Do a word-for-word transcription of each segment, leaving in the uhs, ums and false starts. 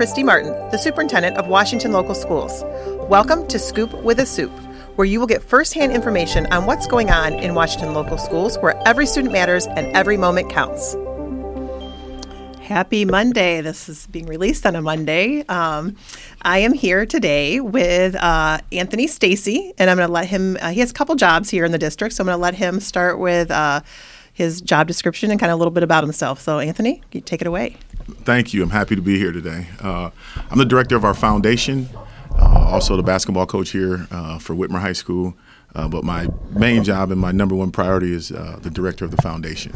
Christy Martin, the Superintendent of Washington Local Schools. Welcome to Scoop with a Soup, where you will get firsthand information on what's going on in Washington Local Schools, where every student matters and every moment counts. Happy Monday. This is being released on a Monday. Um, I am here today with uh, Anthony Stacy, and I'm going to let him, uh, he has a couple jobs here in the district, so I'm going to let him start with uh, his job description and kind of a little bit about himself. So Anthony, you take it away. Thank you. I'm happy to be here today. Uh, I'm the director of our foundation, uh, also the basketball coach here uh, for Whitmer High School. Uh, but my main job and my number one priority is uh, the director of the foundation.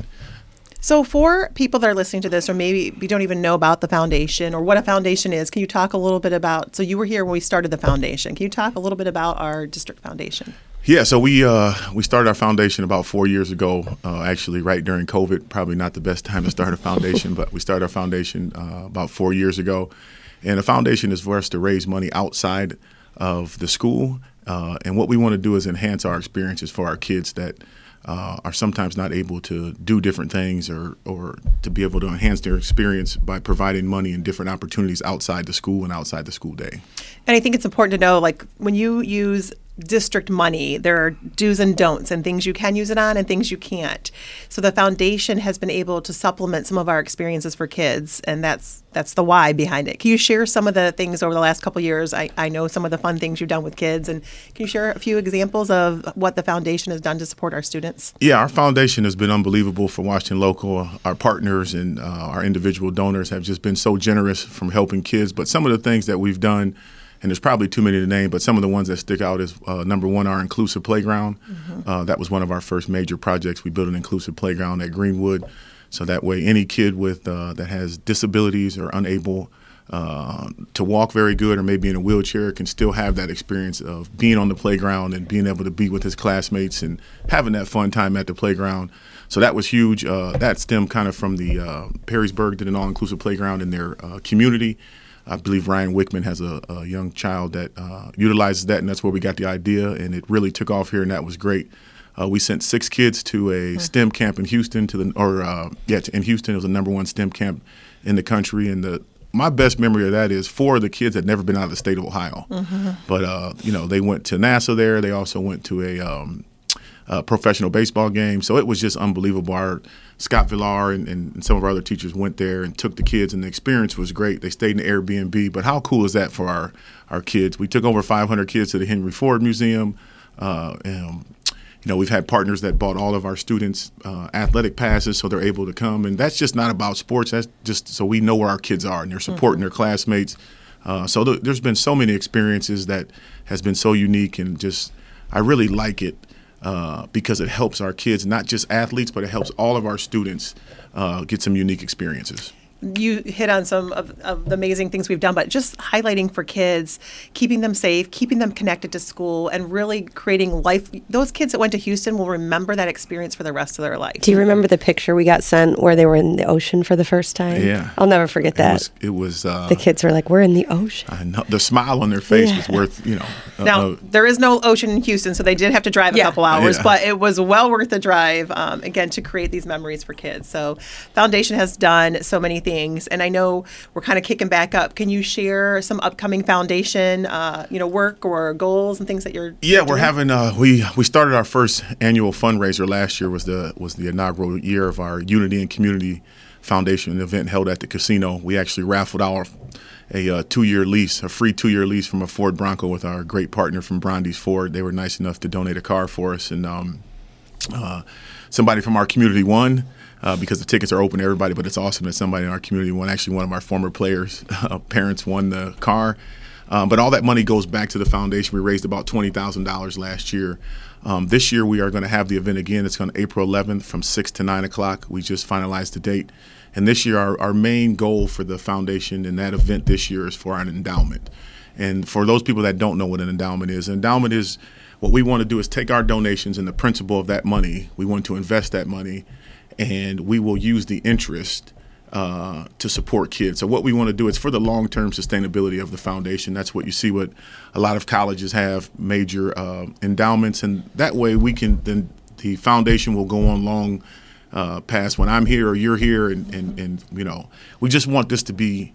So for people that are listening to this, or maybe we don't even know about the foundation or what a foundation is, can you talk a little bit about, so you were here when we started the foundation. Can you talk a little bit about our district foundation? Yeah, so we uh, we started our foundation about four years ago, uh, actually right during COVID. Probably not the best time to start a foundation, but we started our foundation uh, about four years ago. And the foundation is for us to raise money outside of the school. Uh, and what we want to do is enhance our experiences for our kids that uh, are sometimes not able to do different things or, or to be able to enhance their experience by providing money and different opportunities outside the school and outside the school day. And I think it's important to know, like, when you use district money, there are do's and don'ts and things you can use it on and things you can't. So the foundation has been able to supplement some of our experiences for kids, and that's that's the why behind it. Can you share some of the things over the last couple of years? I, I know some of the fun things you've done with kids, and can you share a few examples of what the foundation has done to support our students? Yeah, our foundation has been unbelievable for Washington Local. Our partners and uh, our individual donors have just been so generous from helping kids. But some of the things that we've done, and there's probably too many to name, but some of the ones that stick out is, uh, number one, our inclusive playground. Mm-hmm. Uh, that was one of our first major projects. We built an inclusive playground at Greenwood, so that way any kid with uh, that has disabilities or unable uh, to walk very good or maybe in a wheelchair can still have that experience of being on the playground and being able to be with his classmates and having that fun time at the playground. So that was huge. Uh, that stemmed kind of from the uh, Perrysburg did an all-inclusive playground in their uh, community. I believe Ryan Wickman has a, a young child that uh, utilizes that, and that's where we got the idea, and it really took off here, and that was great. Uh, we sent six kids to a mm-hmm. STEM camp in Houston, to the or uh, yeah, in Houston. It was the number one STEM camp in the country, and the my best memory of that is four of the kids had never been out of the state of Ohio, mm-hmm. but uh, you know they went to NASA there. They also went to a um, Uh, professional baseball game. So it was just unbelievable. Our Scott Villar and, and some of our other teachers went there and took the kids, and the experience was great. They stayed in the Airbnb, but how cool is that for our, our kids? We took over five hundred kids to the Henry Ford Museum. Uh, and, you know, we've had partners that bought all of our students uh, athletic passes so they're able to come. And that's just not about sports. That's just so we know where our kids are and they're supporting mm-hmm. their classmates. Uh, so th- there's been so many experiences that has been so unique, and just I really like it. Uh, because it helps our kids, not just athletes, but it helps all of our students uh, get some unique experiences. You hit on some of, of the amazing things we've done, but just highlighting for kids, keeping them safe, keeping them connected to school, and really creating life. Those kids that went to Houston will remember that experience for the rest of their life. Do you remember the picture we got sent where they were in the ocean for the first time? Yeah. I'll never forget that. It was, it was uh, the kids were like, we're in the ocean. I know. The smile on their face yeah. was worth, you know. Uh, now, uh, there is no ocean in Houston, so they did have to drive a yeah. couple hours, yeah. but it was well worth the drive, um, again, to create these memories for kids. So Foundation has done so many things, and I know we're kind of kicking back up. Can you share some upcoming foundation, uh, you know, work or goals and things that you're? Yeah, doing? we're having. Uh, we we started our first annual fundraiser last year. Was the was the inaugural year of our Unity and Community Foundation event held at the casino. We actually raffled out a uh, two-year lease, a free two-year lease from a Ford Bronco with our great partner from Brandeis Ford. They were nice enough to donate a car for us, and um, uh, somebody from our community won. Uh, because the tickets are open to everybody, but it's awesome that somebody in our community won. Actually, one of our former players' uh, parents won the car. Um, but all that money goes back to the foundation. We raised about twenty thousand dollars last year. Um, this year, we are going to have the event again. It's on April eleventh from six to nine o'clock. We just finalized the date. And this year, our, our main goal for the foundation and that event this year is for an endowment. And for those people that don't know what an endowment is, an endowment is what we want to do is take our donations and the principal of that money. We want to invest that money, and we will use the interest uh, to support kids. So what we want to do is for the long-term sustainability of the foundation. That's what you see what a lot of colleges have, major uh, endowments, and that way we can then the foundation will go on long uh, past when I'm here or you're here, and, and, and you know we just want this to be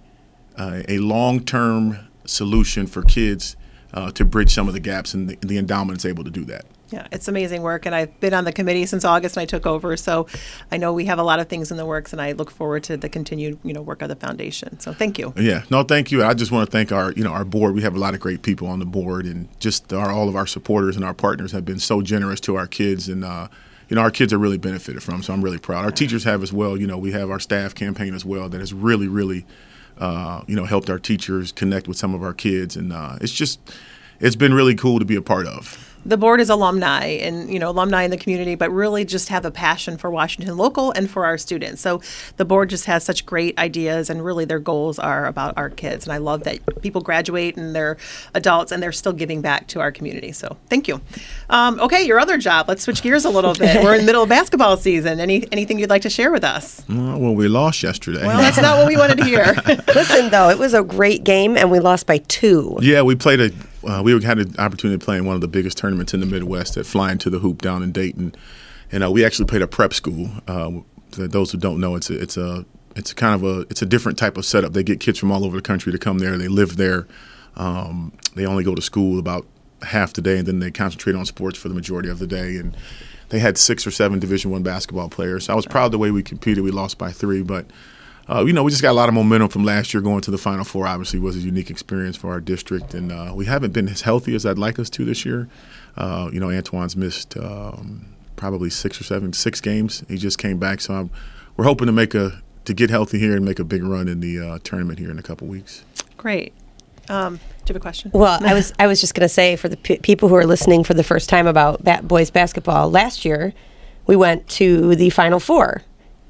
uh, a long-term solution for kids uh, to bridge some of the gaps, and the, the endowment is able to do that. Yeah, it's amazing work, and I've been on the committee since August, and I took over, so I know we have a lot of things in the works, and I look forward to the continued, you know, work of the foundation. So thank you. Yeah, no, thank you. I just want to thank our, you know, our board. We have a lot of great people on the board, and just our, all of our supporters and our partners have been so generous to our kids, and uh, you know, our kids are really benefited from. So I'm really proud. Our teachers have as well. You know, we have our staff campaign as well that has really, really, uh, you know, helped our teachers connect with some of our kids, and uh, it's just, it's been really cool to be a part of. The board is alumni and, you know, alumni in the community, but really just have a passion for Washington Local and for our students. So the board just has such great ideas, and really their goals are about our kids. And I love that people graduate and they're adults and they're still giving back to our community. So thank you. Um, okay, your other job. Let's switch gears a little bit. We're in the middle of basketball season. Any anything you'd like to share with us? Uh, well, we lost yesterday. Well, that's not what we wanted to hear. Listen, though, it was a great game, and we lost by two. Yeah, we played a. Uh, we had an opportunity to play in one of the biggest tournaments in the Midwest at Flying to the Hoop down in Dayton, and uh, we actually played a prep school. Uh, for those who don't know, it's a, it's a it's a kind of a it's a different type of setup. They get kids from all over the country to come there. They live there. Um, they only go to school about half the day, and then they concentrate on sports for the majority of the day. And they had six or seven Division One basketball players. So I was proud of the way we competed. We lost by three, but. Uh, you know, we just got a lot of momentum from last year. Going to the Final Four obviously was a unique experience for our district, and uh, we haven't been as healthy as I'd like us to this year. Uh, you know, Antoine's missed um, probably six or seven, six games. He just came back, so I'm, we're hoping to make a to get healthy here and make a big run in the uh, tournament here in a couple weeks. Great. Um, do you have a question? Well, I was I was just going to say for the p- people who are listening for the first time about bat- boys basketball, last year we went to the Final Four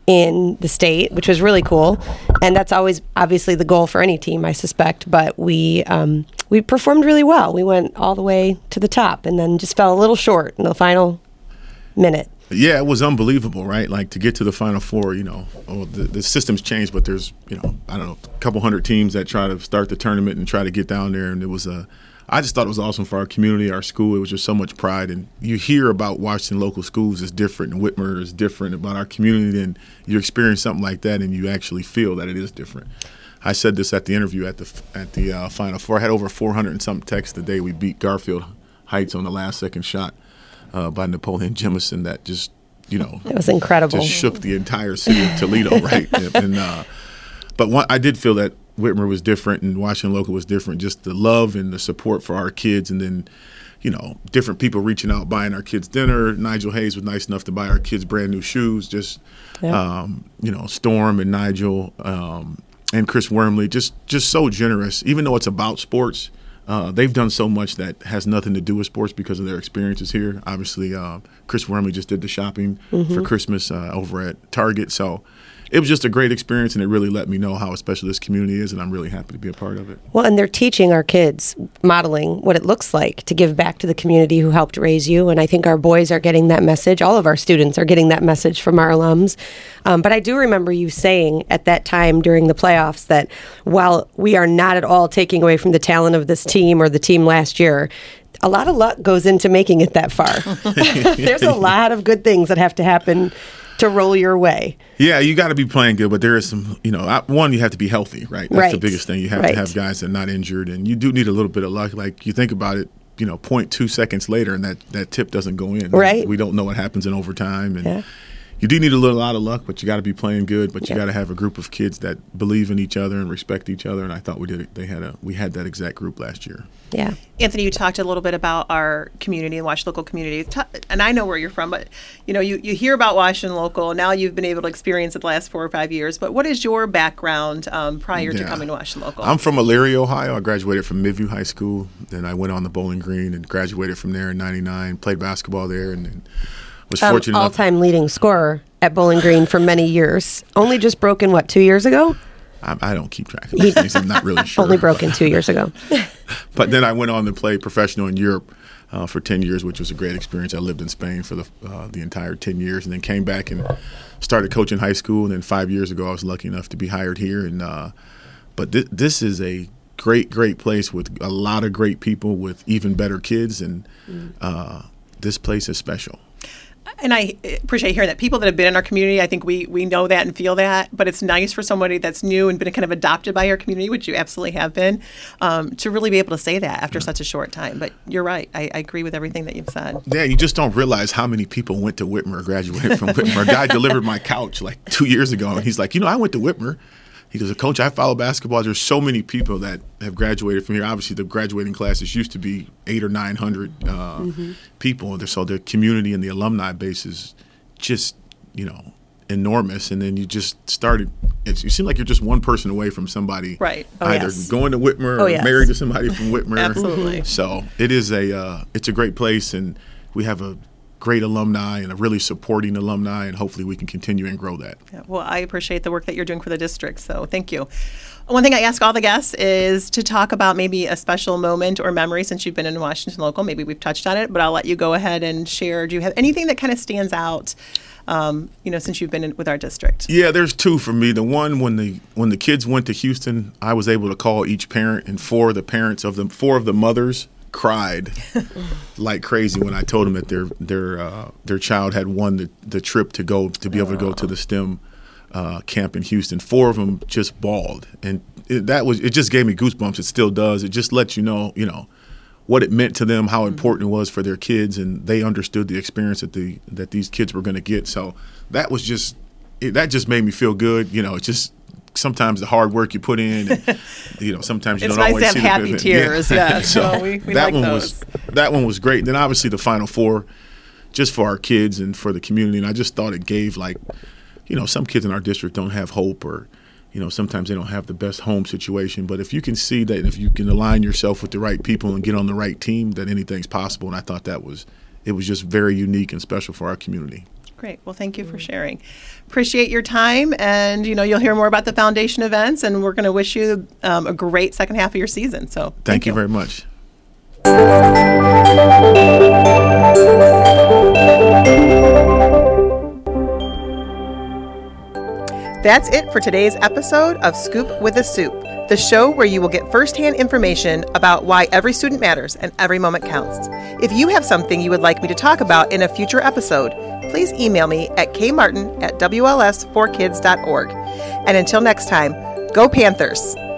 in the state, which was really cool, and that's always obviously the goal for any team, I suspect. But we um, we performed really well. We went all the way to the top, and then just fell a little short in the final minute. Yeah, it was unbelievable, right? Like to get to the Final Four, you know, oh, the, the system's changed, but there's, you know, I don't know, a couple hundred teams that try to start the tournament and try to get down there, and it was a. I just thought it was awesome for our community, our school. It was just so much pride. And you hear about Washington local schools is different, and Whitmer is different about our community, and you experience something like that, and you actually feel that it is different. I said this at the interview at the at the uh, Final Four. I had over four hundred and something texts the day we beat Garfield Heights on the last second shot uh, by Napoleon Jemison. That just, you know, it was incredible. Just shook the entire city of Toledo, right? and, and uh, but one, I did feel that Whitmer was different and Washington Local was different. Just the love and the support for our kids, and then, you know, different people reaching out, buying our kids dinner. Nigel Hayes was nice enough to buy our kids brand new shoes. Just, yeah. um, you know, Storm and Nigel um, and Chris Wormley, just just so generous. Even though it's about sports, uh, they've done so much that has nothing to do with sports because of their experiences here. Obviously, uh, Chris Wormley just did the shopping mm-hmm. for Christmas uh, over at Target, so. It was just a great experience, and it really let me know how special this community is, and I'm really happy to be a part of it. Well, and they're teaching our kids, modeling what it looks like to give back to the community who helped raise you, and I think our boys are getting that message. All of our students are getting that message from our alums. Um, but I do remember you saying at that time during the playoffs that while we are not at all taking away from the talent of this team or the team last year, a lot of luck goes into making it that far. There's a lot of good things that have to happen to roll your way. Yeah, you got to be playing good, but there is some, you know, one, you have to be healthy, right? That's right. the biggest thing. You have right. to have guys that are not injured, and you do need a little bit of luck. Like, you think about it, you know, zero point two seconds later, and that, that tip doesn't go in. Right. We don't know what happens in overtime, and yeah. you do need a little lot of luck, but you got to be playing good. But you yeah. got to have a group of kids that believe in each other and respect each other. And I thought we did. They had a we had that exact group last year. Yeah. Anthony, you talked a little bit about our community and Washington Local community, and I know where you're from, but you know, you, you hear about Washington Local. Now you've been able to experience it the last four or five years. But what is your background um, prior yeah. to coming to Washington Local? I'm from Elyria, Ohio. I graduated from Midview High School. Then I went on the Bowling Green and graduated from there in ninety-nine. Played basketball there, and then was um, fortunate. All-time leading scorer at Bowling Green for many years. Only just broken, what, two years ago? I, I don't keep track of these things. I'm not really sure. Only broken two years ago. But then I went on to play professional in Europe uh, for ten years, which was a great experience. I lived in Spain for the uh, the entire ten years, and then came back and started coaching high school. And then five years ago, I was lucky enough to be hired here. And uh, but th- this is a great, great place with a lot of great people with even better kids, and uh, this place is special. And I appreciate hearing that. People that have been in our community, I think we we know that and feel that. But it's nice for somebody that's new and been kind of adopted by our community, which you absolutely have been, um, to really be able to say that after such a short time. But you're right. I, I agree with everything that you've said. Yeah, you just don't realize how many people went to Whitmer or graduated from Whitmer. A guy delivered my couch like two years ago, and he's like, you know, I went to Whitmer. He goes, Coach, I follow basketball. There's so many people that have graduated from here. Obviously, the graduating classes used to be eight or nine hundred uh, mm-hmm. people. So the community and the alumni base is just, you know, enormous. And then you just started. It's, you seem like you're just one person away from somebody, right? Oh, either yes. going to Whitmer oh, or yes. married to somebody from Whitmer. Absolutely. So it is a uh, it's a great place, and we have a great alumni and a really supporting alumni, and hopefully we can continue and grow that. Yeah, well, I appreciate the work that you're doing for the district, so thank you. One thing I ask all the guests is to talk about maybe a special moment or memory since you've been in Washington Local. Maybe we've touched on it, but I'll let you go ahead and share. Do you have anything that kind of stands out, um, you know, since you've been in, with our district? Yeah, there's two for me. The one, when the when the kids went to Houston, I was able to call each parent, and four of the parents of the four of the mothers cried like crazy when I told them that their their uh, their child had won the, the trip to go to be able to go to the STEM uh, camp in Houston. Four of them just bawled, and it, that was it. Just gave me goosebumps. It still does. It just lets you know, you know, what it meant to them, how important it was for their kids, and they understood the experience that the that these kids were going to get. So that was just it, that just made me feel good. You know, it just. Sometimes the hard work you put in, and, you know, sometimes you it's don't nice always to have see happy the tears. Yeah, yeah. so well, we, we that like one those. was that one was great. Then obviously the Final Four, just for our kids and for the community, and I just thought it gave, like, you know, some kids in our district don't have hope, or, you know, sometimes they don't have the best home situation. But if you can see that, if you can align yourself with the right people and get on the right team, that anything's possible. And I thought that was it was just very unique and special for our community. Great. Well, thank you for sharing. Appreciate your time, and you know you'll hear more about the foundation events, and we're going to wish you um, a great second half of your season. So thank, thank you you very much. That's it for today's episode of Scoop with the Soup, the show where you will get firsthand information about why every student matters and every moment counts. If you have something you would like me to talk about in a future episode, please email me at kmartin at w l s four kids dot org. And until next time, go Panthers!